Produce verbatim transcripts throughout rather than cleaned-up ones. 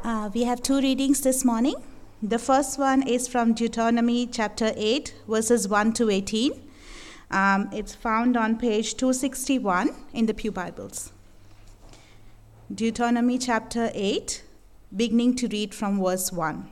Uh, we have two readings this morning. The first one is from Deuteronomy chapter eight, verses one to eighteen. Um, it's found on page two sixty-one in the Pew Bibles. Deuteronomy chapter eight, beginning to read from verse one.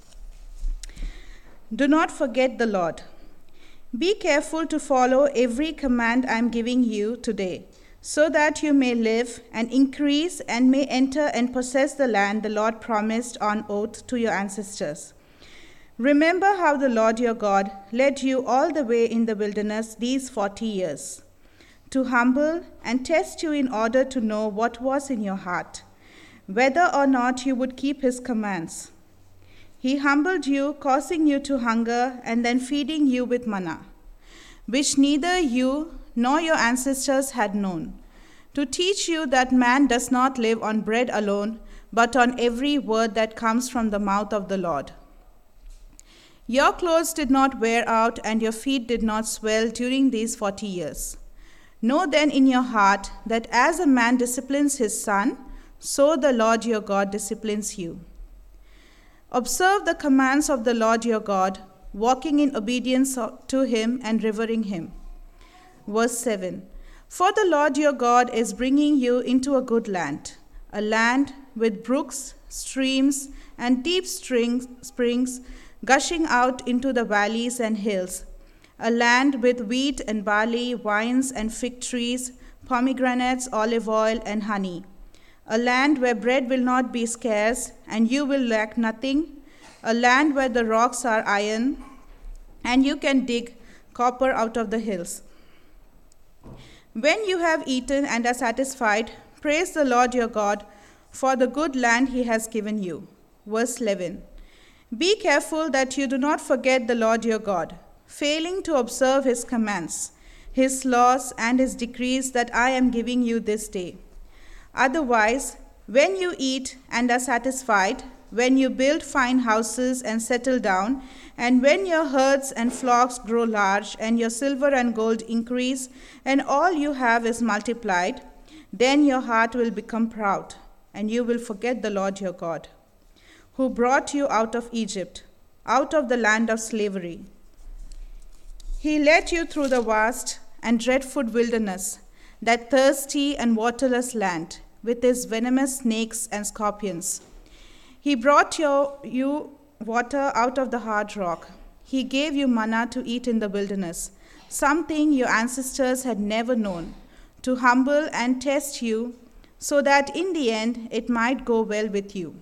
Do not forget the Lord. Be careful to follow every command I am giving you today, so that you may live and increase and may enter and possess the land the Lord promised on oath to your ancestors. Remember how the Lord your God led you all the way in the wilderness these forty years, to humble and test you in order to know what was in your heart, whether or not you would keep his commands. He humbled you, causing you to hunger and then feeding you with manna, which neither you nor your ancestors had known, to teach you that man does not live on bread alone, but on every word that comes from the mouth of the Lord. Your clothes did not wear out, and your feet did not swell during these forty years. Know then in your heart that as a man disciplines his son, so the Lord your God disciplines you. Observe the commands of the Lord your God, walking in obedience to him and revering him. Verse seven. For the Lord your God is bringing you into a good land, a land with brooks, streams, and deep springs, springs gushing out into the valleys and hills, a land with wheat and barley, wines and fig trees, pomegranates, olive oil, and honey, a land where bread will not be scarce, and you will lack nothing, a land where the rocks are iron, and you can dig copper out of the hills. When you have eaten and are satisfied, praise the Lord your God for the good land he has given you. Verse eleven. Be careful that you do not forget the Lord your God, failing to observe his commands, his laws, and his decrees that I am giving you this day. Otherwise, when you eat and are satisfied, when you build fine houses and settle down, and when your herds and flocks grow large, and your silver and gold increase, and all you have is multiplied, then your heart will become proud, and you will forget the Lord your God, who brought you out of Egypt, out of the land of slavery. He led you through the vast and dreadful wilderness, that thirsty and waterless land, with its venomous snakes and scorpions. He brought your, you water out of the hard rock. He gave you manna to eat in the wilderness, something your ancestors had never known, to humble and test you, so that in the end it might go well with you.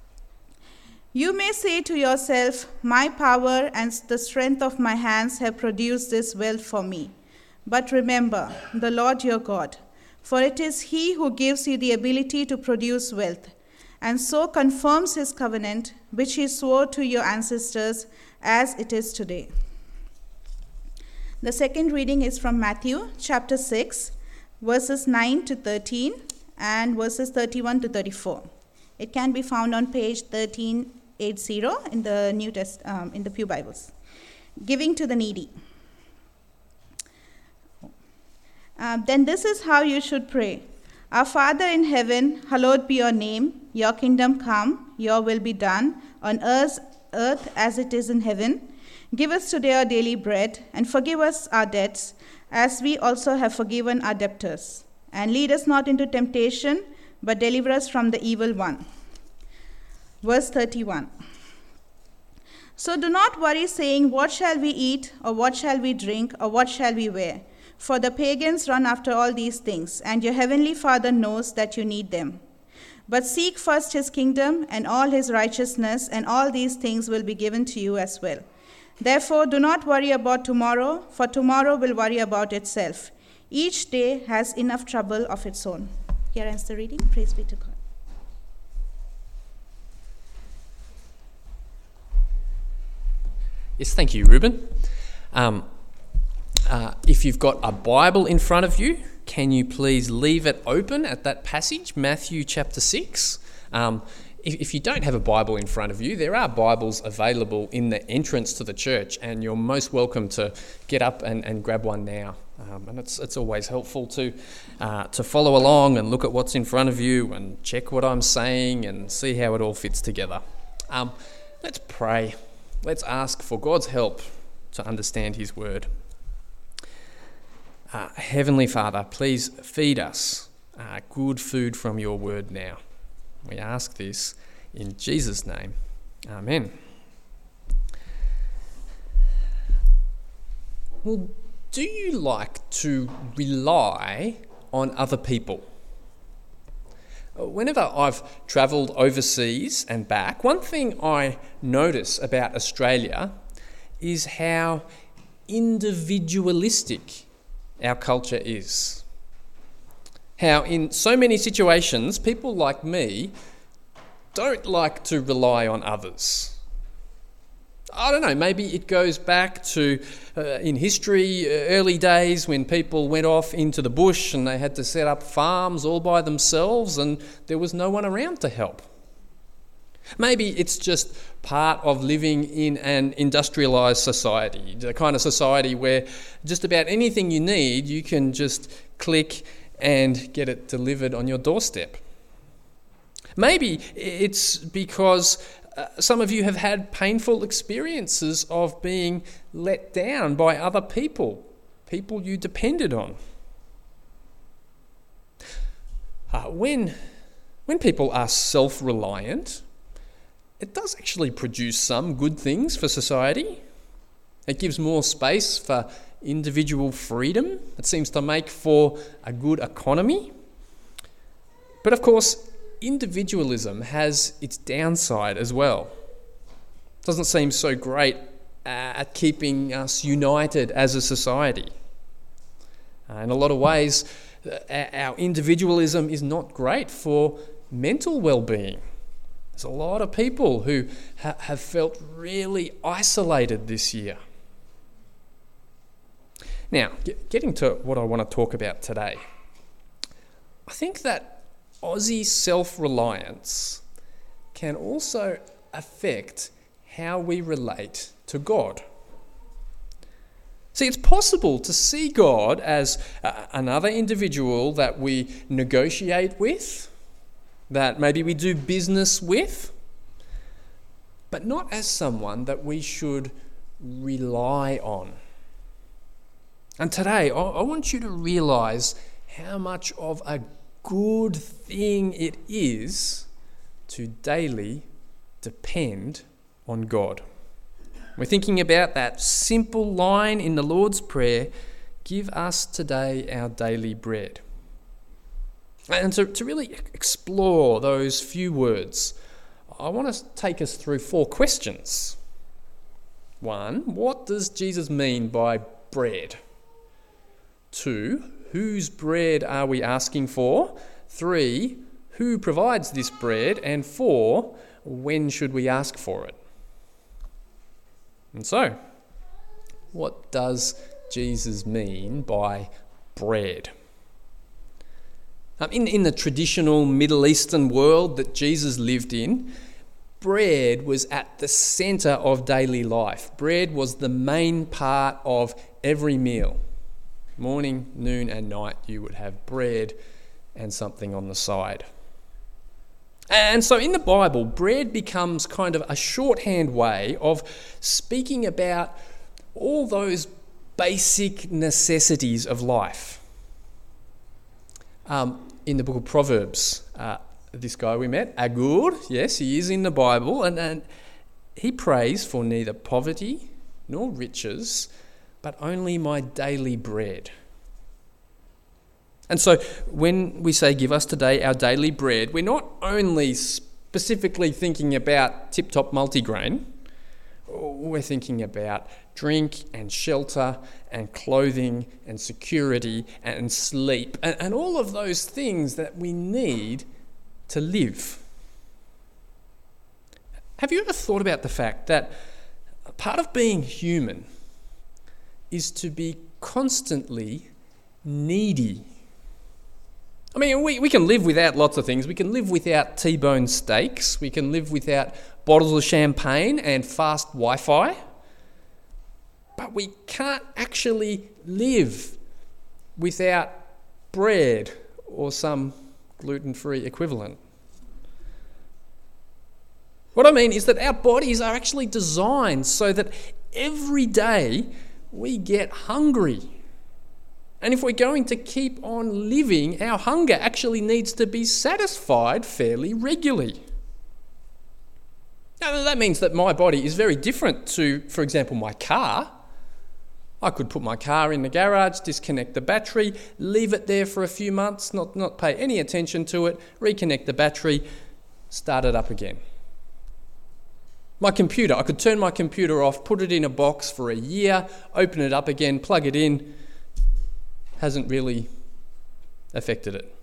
You may say to yourself, my power and the strength of my hands have produced this wealth for me. But remember the Lord your God, for it is he who gives you the ability to produce wealth, and so confirms his covenant, which he swore to your ancestors, as it is today. The second reading is from Matthew chapter six, verses nine to thirteen, and verses thirty-one to thirty-four. It can be found on page thirteen eighty in the New Test um, in the Pew Bibles. Giving to the needy. Uh, then this is how you should pray. Our Father in heaven, hallowed be your name. Your kingdom come, your will be done, on earth, earth as it is in heaven. Give us today our daily bread, and forgive us our debts, as we also have forgiven our debtors. And lead us not into temptation, but deliver us from the evil one. Verse thirty-one. So do not worry, saying, what shall we eat, or what shall we drink, or what shall we wear? For the pagans run after all these things, and your heavenly Father knows that you need them. But seek first his kingdom and all his righteousness, and all these things will be given to you as well. Therefore, do not worry about tomorrow, for tomorrow will worry about itself. Each day has enough trouble of its own. Here ends the reading. Praise be to God. Yes, thank you, Ruben. Um, uh, if you've got a Bible in front of you, can you please leave it open at that passage, Matthew chapter six? Um, if, if you don't have a Bible in front of you, there are Bibles available in the entrance to the church, and you're most welcome to get up and, and grab one now. Um, and it's it's always helpful to uh, to follow along and look at what's in front of you and check what I'm saying and see how it all fits together. Um, let's pray. Let's ask for God's help to understand his word. Uh, Heavenly Father, please feed us uh, good food from your word now. We ask this in Jesus' name. Amen. Well, do you like to rely on other people? Whenever I've travelled overseas and back, one thing I notice about Australia is how individualistic our culture is. How in so many situations, people like me don't like to rely on others. I don't know, maybe it goes back to uh, in history, uh, early days when people went off into the bush and they had to set up farms all by themselves and there was no one around to help. Maybe it's just part of living in an industrialised society, the kind of society where just about anything you need, you can just click and get it delivered on your doorstep. Maybe it's because Uh, some of you have had painful experiences of being let down by other people, people you depended on. Uh, when, when people are self-reliant, it does actually produce some good things for society. It gives more space for individual freedom. It seems to make for a good economy. But of course, individualism has its downside as well. It doesn't seem so great uh, at keeping us united as a society. Uh, in a lot of ways, uh, our individualism is not great for mental well-being. There's a lot of people who ha- have felt really isolated this year. Now, get, getting to what I want to talk about today, I think that Aussie self-reliance can also affect how we relate to God. See, it's possible to see God as uh, another individual that we negotiate with, that maybe we do business with, but not as someone that we should rely on. And today, I, I want you to realise how much of a good thing it is to daily depend on God. We're thinking about that simple line in the Lord's Prayer, give us today our daily bread. And to, to really explore those few words, I want to take us through four questions. One, what does Jesus mean by bread? Two, whose bread are we asking for? Three, who provides this bread? And four, when should we ask for it? And so, what does Jesus mean by bread? Um, in, in the traditional Middle Eastern world that Jesus lived in, bread was at the centre of daily life. Bread was the main part of every meal. Morning, noon and night you would have bread and something on the side. And so in the Bible, bread becomes kind of a shorthand way of speaking about all those basic necessities of life. Um, in the book of Proverbs, uh, this guy we met, Agur, yes, he is in the Bible, and, and he prays for neither poverty nor riches, but only my daily bread. And so when we say give us today our daily bread, we're not only specifically thinking about tip-top multigrain, we're thinking about drink and shelter and clothing and security and sleep and, and all of those things that we need to live. Have you ever thought about the fact that part of being human is to be constantly needy? I mean, we, we can live without lots of things. We can live without T-bone steaks. We can live without bottles of champagne and fast Wi-Fi. But we can't actually live without bread or some gluten-free equivalent. What I mean is that our bodies are actually designed so that every day we get hungry. And if we're going to keep on living, our hunger actually needs to be satisfied fairly regularly. Now, that means that my body is very different to, for example, my car. I could put my car in the garage, disconnect the battery, leave it there for a few months, not, not pay any attention to it, reconnect the battery, start it up again. My computer, I could turn my computer off, put it in a box for a year, open it up again, plug it in. Hasn't really affected it.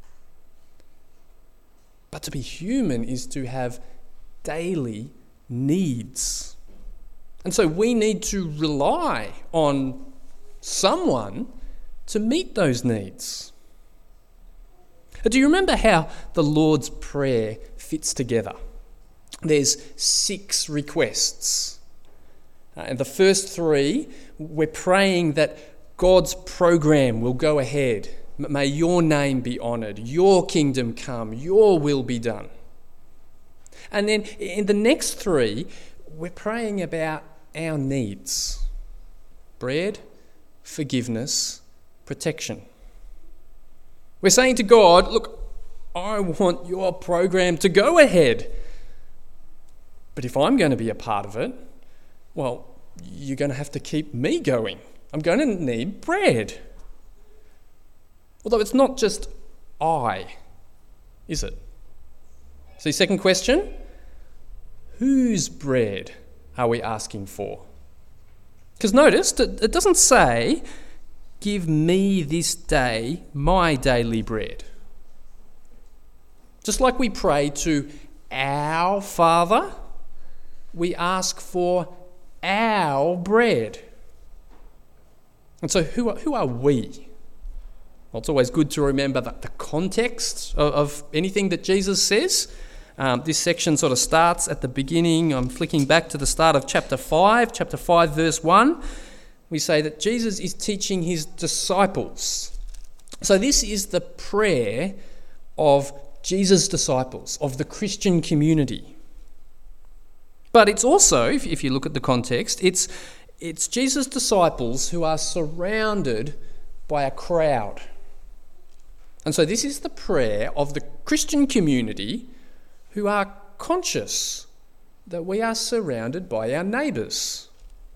But to be human is to have daily needs. And so we need to rely on someone to meet those needs. Do you remember how the Lord's Prayer fits together? There's six requests. Uh, and the first three, we're praying that God's program will go ahead. May your name be honoured, your kingdom come, your will be done. And then in the next three, we're praying about our needs. Bread, forgiveness, protection. We're saying to God, look, I want your program to go ahead. But if I'm going to be a part of it, well, you're going to have to keep me going. I'm going to need bread. Although it's not just I, is it? See, second question, whose bread are we asking for? Because notice, it doesn't say, give me this day my daily bread. Just like we pray to our Father, we ask for our bread. And so who are, who are we? Well, it's always good to remember that the context of, of anything that Jesus says. Um, this section sort of starts at the beginning. I'm flicking back to the start of chapter five, chapter five, verse one. We say that Jesus is teaching his disciples. So this is the prayer of Jesus' disciples, of the Christian community. But it's also, if, if you look at the context, it's, it's Jesus' disciples who are surrounded by a crowd. And so this is the prayer of the Christian community who are conscious that we are surrounded by our neighbours.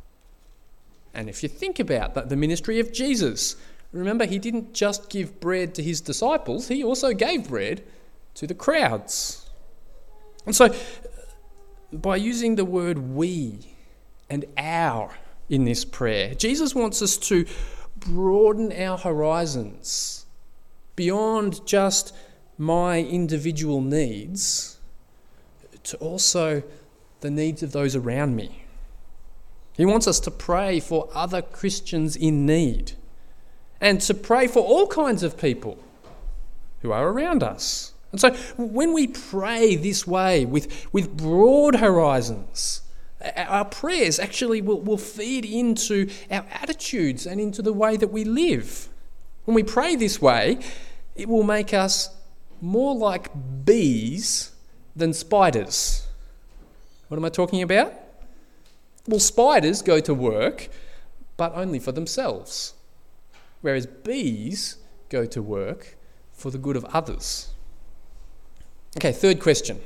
And if you think about that, the ministry of Jesus, remember he didn't just give bread to his disciples, he also gave bread to the crowds. And so by using the word we and our in this prayer, Jesus wants us to broaden our horizons beyond just my individual needs to also the needs of those around me. He wants us to pray for other Christians in need and to pray for all kinds of people who are around us. And so when we pray this way with, with broad horizons, our prayers actually will, will feed into our attitudes and into the way that we live. When we pray this way, it will make us more like bees than spiders. What am I talking about? Well, spiders go to work, but only for themselves, whereas bees go to work for the good of others. Okay, third question.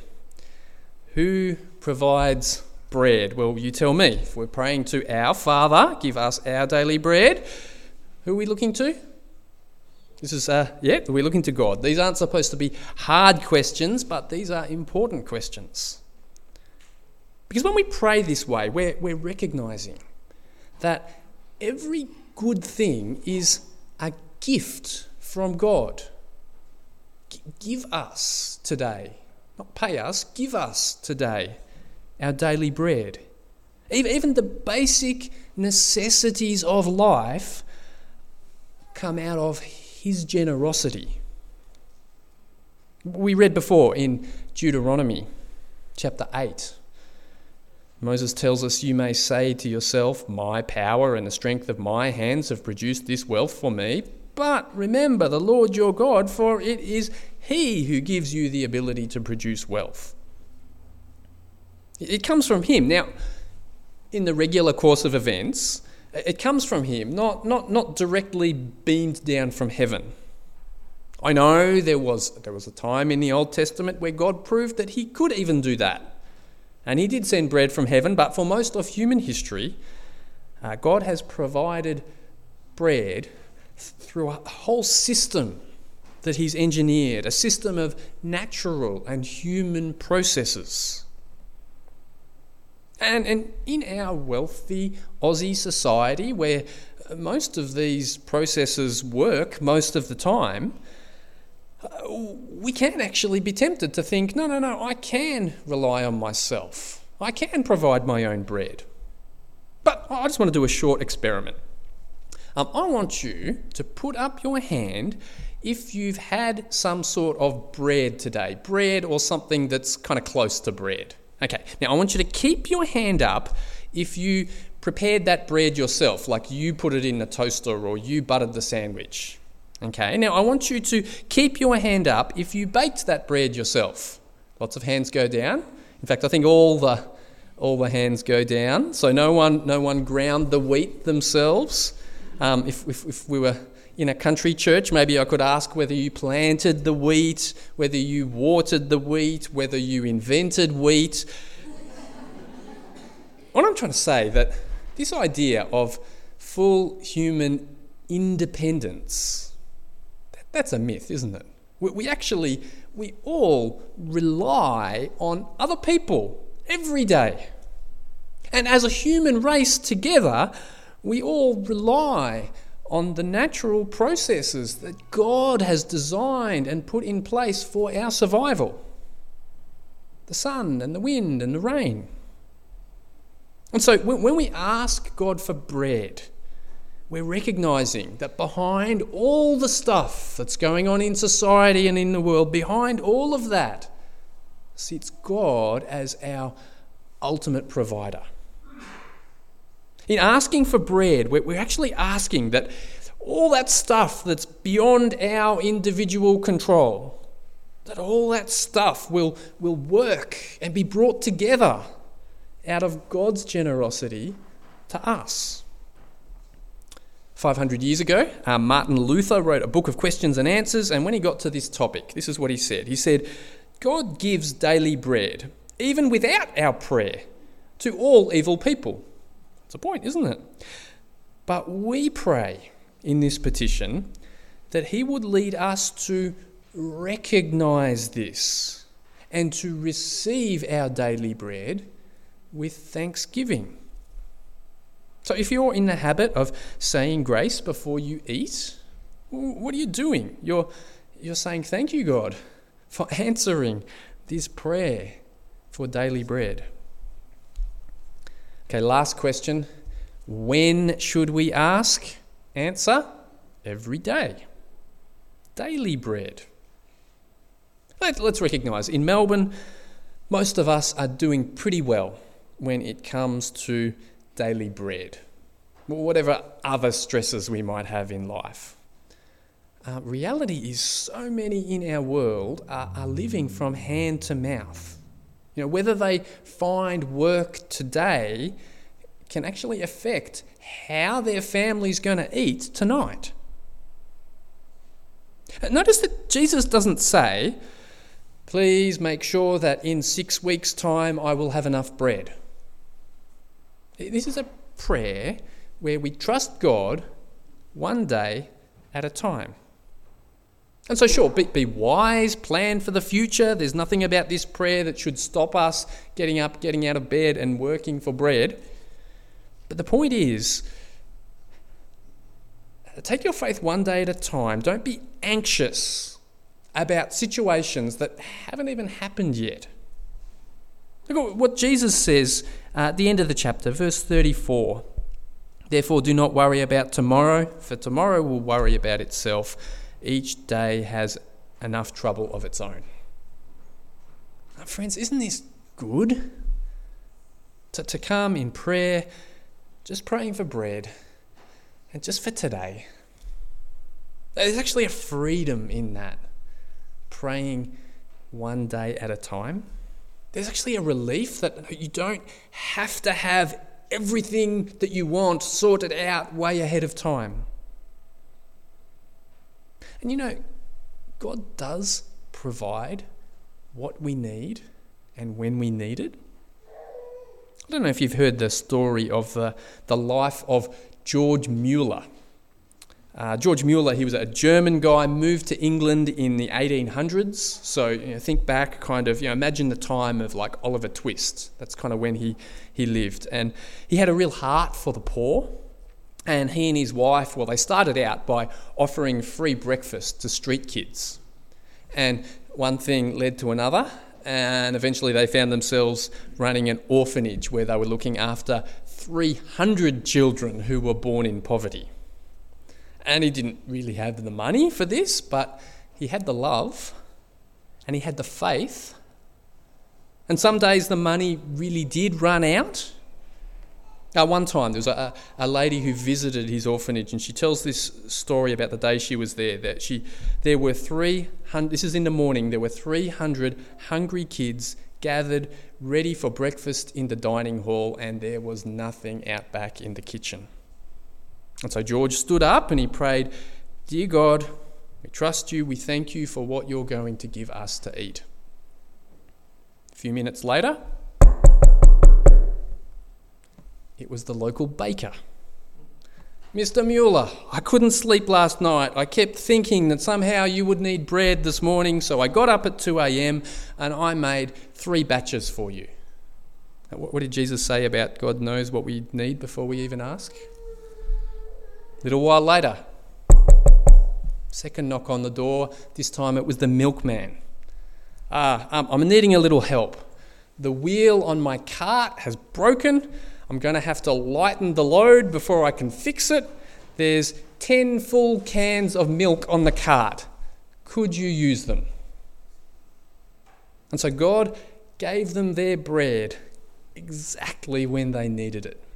Who provides bread? Well, you tell me. If we're praying to our Father, give us our daily bread, who are we looking to? This is, uh, yeah, we're looking to God. These aren't supposed to be hard questions, but these are important questions. Because when we pray this way, we're, we're recognising that every good thing is a gift from God. G- give us today, not pay us, give us today our daily bread. Even, even the basic necessities of life come out of his generosity. We read before in Deuteronomy chapter eight. Moses tells us, you may say to yourself, my power and the strength of my hands have produced this wealth for me. But remember the Lord your God, for it is He who gives you the ability to produce wealth. It comes from Him. Now, in the regular course of events, it comes from Him, not, not, not directly beamed down from heaven. I know there was, there was a time in the Old Testament where God proved that He could even do that. And He did send bread from heaven, but for most of human history, uh, God has provided bread through a whole system that He's engineered, a system of natural and human processes. And, and in our wealthy Aussie society, where most of these processes work most of the time, we can actually be tempted to think, no, no, no, I can rely on myself. I can provide my own bread. But I just want to do a short experiment. Um, I want you to put up your hand if you've had some sort of bread today, bread or something that's kind of close to bread. Okay, now I want you to keep your hand up if you prepared that bread yourself, like you put it in the toaster or you buttered the sandwich. Okay, now I want you to keep your hand up if you baked that bread yourself. Lots of hands go down. In fact, I think all the all the hands go down. So no one no one ground the wheat themselves. Um, if, if if we were in a country church, maybe I could ask whether you planted the wheat, whether you watered the wheat, whether you invented wheat. What I'm trying to say that this idea of full human independence, that, that's a myth, isn't it? We, we actually, we all rely on other people every day. And as a human race together, we all rely on the natural processes that God has designed and put in place for our survival. The sun and the wind and the rain. And so when we ask God for bread, we're recognising that behind all the stuff that's going on in society and in the world, behind all of that sits God as our ultimate provider. In asking for bread, we're actually asking that all that stuff that's beyond our individual control, that all that stuff will, will work and be brought together out of God's generosity to us. five hundred years ago, uh, Martin Luther wrote a book of questions and answers, and when he got to this topic, this is what he said. He said, God gives daily bread, even without our prayer, to all evil people. That's a point, isn't it? But we pray in this petition that he would lead us to recognise this and to receive our daily bread with thanksgiving. So if you're in the habit of saying grace before you eat, what are you doing? You're, you're saying, thank you, God, for answering this prayer for daily bread. Okay, last question. When should we ask? Answer, every day. Daily bread. Let, let's recognise, in Melbourne, most of us are doing pretty well when it comes to daily bread, whatever other stresses we might have in life. Uh, reality is so many in our world are, are living from hand to mouth. You know, whether they find work today can actually affect how their family's going to eat tonight. Notice that Jesus doesn't say, please make sure that in six weeks' time I will have enough bread. This is a prayer where we trust God one day at a time. And so sure, be, be wise, plan for the future. There's nothing about this prayer that should stop us getting up, getting out of bed and working for bread. But the point is, take your faith one day at a time. Don't be anxious about situations that haven't even happened yet. Look at what Jesus says uh, at the end of the chapter, verse thirty-four. Therefore do not worry about tomorrow, for tomorrow will worry about itself. Each day has enough trouble of its own. Now, friends, isn't this good? To, to come in prayer, just praying for bread, and just for today. There's actually a freedom in that, praying one day at a time. There's actually a relief that you don't have to have everything that you want sorted out way ahead of time. And you know, God does provide what we need and when we need it. I don't know if you've heard the story of the, the life of George Mueller. Uh, George Mueller, he was a German guy, moved to England in the eighteen hundreds. So you know, think back, kind of, you know, imagine the time of like Oliver Twist. That's kind of when he, he lived. And he had a real heart for the poor. And he and his wife, well, they started out by offering free breakfast to street kids. And one thing led to another. And eventually they found themselves running an orphanage where they were looking after three hundred children who were born in poverty. And he didn't really have the money for this, but he had the love and he had the faith. And some days the money really did run out. Uh, one time there was a, a lady who visited his orphanage, and she tells this story about the day she was there, that she there were three hundred, this is in the morning, there were three hundred hungry kids gathered ready for breakfast in the dining hall, and there was nothing out back in the kitchen. And so George stood up and he prayed, "Dear God, we trust you, we thank you for what you're going to give us to eat." A few minutes later, it was the local baker. "Mister Mueller, I couldn't sleep last night. I kept thinking that somehow you would need bread this morning, so I got up at two a.m. and I made three batches for you." What did Jesus say about God knows what we need before we even ask? A little while later, second knock on the door. This time it was the milkman. Ah, um, I'm needing a little help. The wheel on my cart has broken. I'm going to have to lighten the load before I can fix it. There's ten full cans of milk on the cart. Could you use them? And so God gave them their bread exactly when they needed it.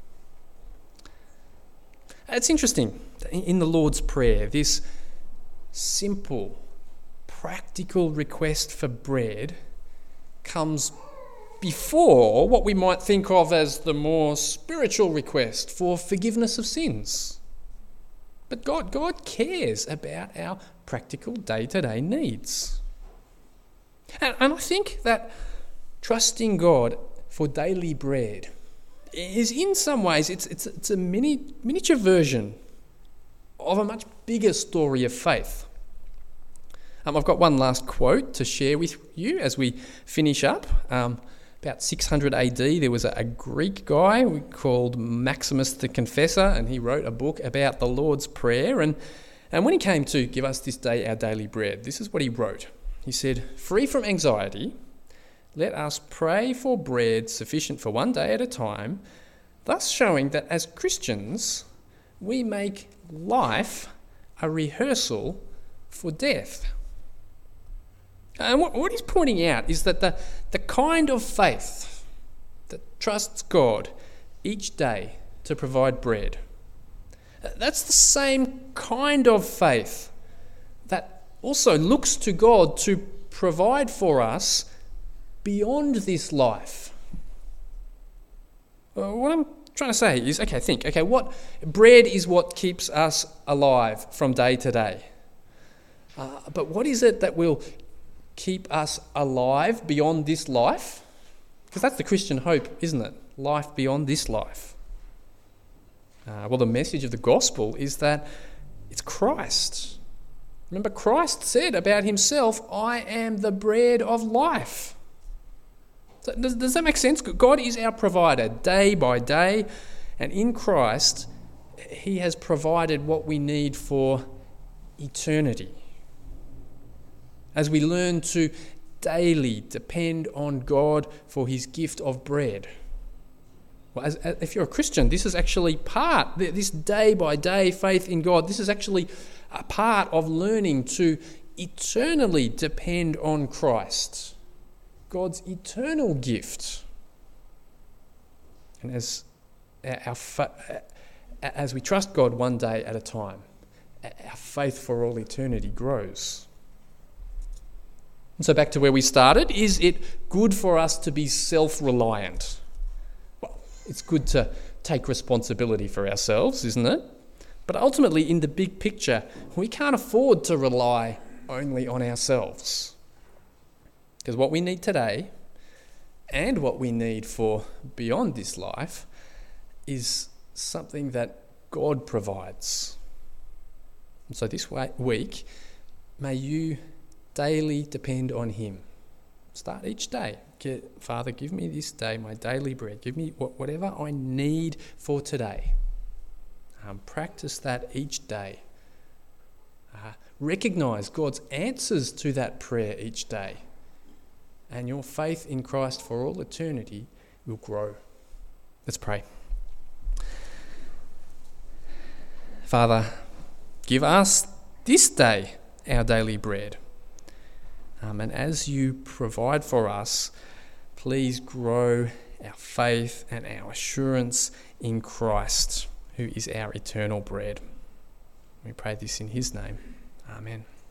It's interesting, in the Lord's Prayer, this simple, practical request for bread comes before what we might think of as the more spiritual request for forgiveness of sins. But God, God cares about our practical day-to-day needs. And, and I think that trusting God for daily bread is in some ways, it's it's it's a mini miniature version of a much bigger story of faith. Um, I've got one last quote to share with you as we finish up. Um, about six hundred A D, there was a, a Greek guy called Maximus the Confessor, and he wrote a book about the Lord's Prayer. And, and when he came to give us this day our daily bread, this is what he wrote. He said, "Free from anxiety, let us pray for bread sufficient for one day at a time, thus showing that as Christians, we make life a rehearsal for death." And what, what he's pointing out is that the, the kind of faith that trusts God each day to provide bread, that's the same kind of faith that also looks to God to provide for us beyond this life. Uh, what I'm trying to say is, okay, think, okay, what bread is what keeps us alive from day to day. Uh, but what is it that will keep us alive beyond this life? Because that's the Christian hope, isn't it? Life beyond this life. Uh, well, the message of the gospel is that it's Christ. Remember, Christ said about himself, "I am the bread of life." So does, does that make sense? God is our provider day by day, and in Christ, he has provided what we need for eternity. As we learn to daily depend on God for his gift of bread. Well, as, as, if you're a Christian, this is actually part, this day by day faith in God, this is actually a part of learning to eternally depend on Christ, God's eternal gift. And as, our, as we trust God one day at a time, our faith for all eternity grows. And so back to where we started, is it good for us to be self-reliant? Well, it's good to take responsibility for ourselves, isn't it? But ultimately, in the big picture, we can't afford to rely only on ourselves. Because what we need today, and what we need for beyond this life, is something that God provides. And so this week, may you daily depend on him. Start each day. Get, Father, give me this day my daily bread. Give me whatever I need for today. Um, practice that each day. Uh, recognise God's answers to that prayer each day. And your faith in Christ for all eternity will grow. Let's pray. Father, give us this day our daily bread. Um, and as you provide for us, please grow our faith and our assurance in Christ, who is our eternal bread. We pray this in his name. Amen.